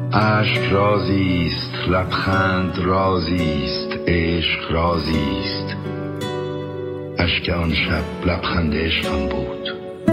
اشک رازیست، لبخند رازیست، عشق رازیست. اشک آن شب لبخند عشقم بود.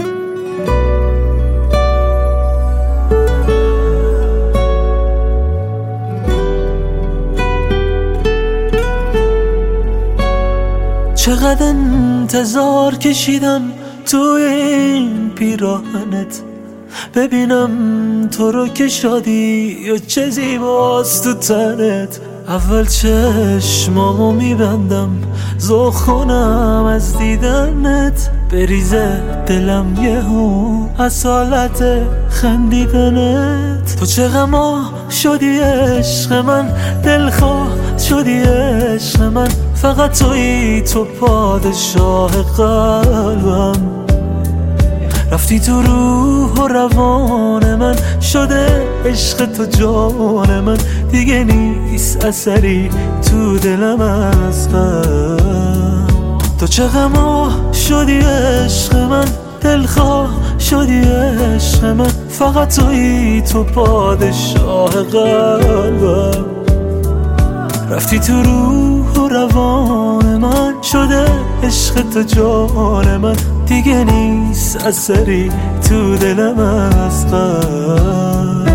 چقدر انتظار کشیدم توی این پیراهنت، ببینم تو رو که شادی یا چه زیباست تو تنت. اول چشمامو میبندم ذوق کنم از دیدنت، بریزه دلم یهو اصالت خندیدنت. تو چه غما شدی عشق من، دلخواه شدی عشق من، فقط تویی تو پادشاه قلبم. رفتی تو روح و روان من، شده عشق تو جان من، دیگه نیست اثری تو دلم از غم. تو چه غما شدی عشق من، دلخواه شدی عشق من، فقط تویی تو پادشاه قلبم. رفتی تو روح و روان من، شده عشق تو جان من، دیگه نیست اثری تو دلم از غم.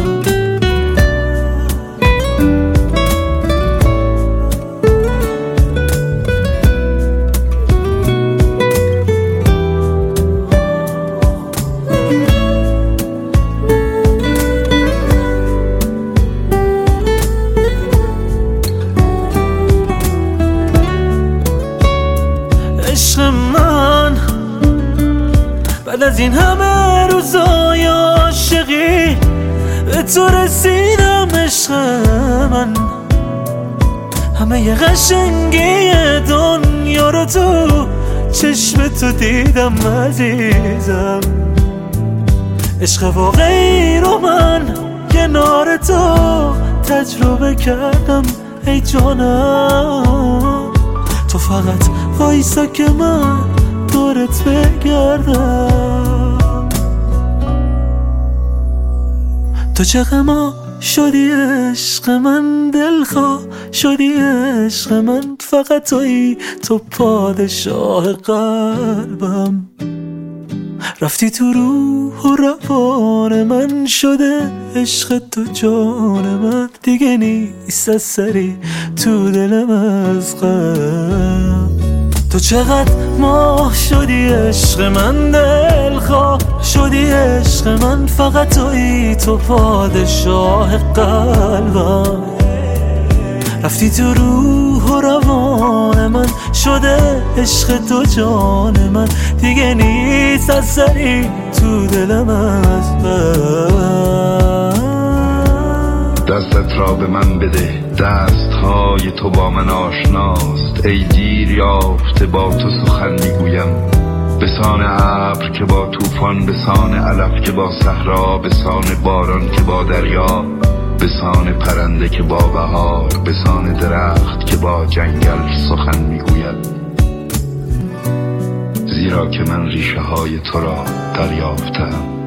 عشق من بعد از این همه روزای عاشقی به تو رسیدم. عشق من همه ی قشنگی دنیا رو تو چشم تو دیدم عزیزم. عشق واقعی رو من کنار تو تجربه کردم ای جانم. تو فقط وایسا که من دورت بگردم. تو چه غما شدی عشق من، دلخواه شدی عشق من، فقط تویی تو پادشاه قلبم. رفتی تو روح و روان من، شده عشق تو جان من، دیگه نیست اثری تو دلم از غم. تو چقدر ماه شدی عشق من، دلخواه شدی عشق من، فقط تویی تو پادشاه قلبم. رفتی تو روح و روان من، شده عشق تو جان من، دیگه نیست اثری تو دلم از غم. دستت را به من بده، دستهای تو با من آشناست. ای دیر یافته با تو سخن میگویم، بسان ابر که با طوفان، بسان علف که با صحرا، بسان باران که با دریا، بسان پرنده که با بهار، بسان درخت که با جنگل سخن میگوید. زیرا که من ریشه های تو را دریافتم.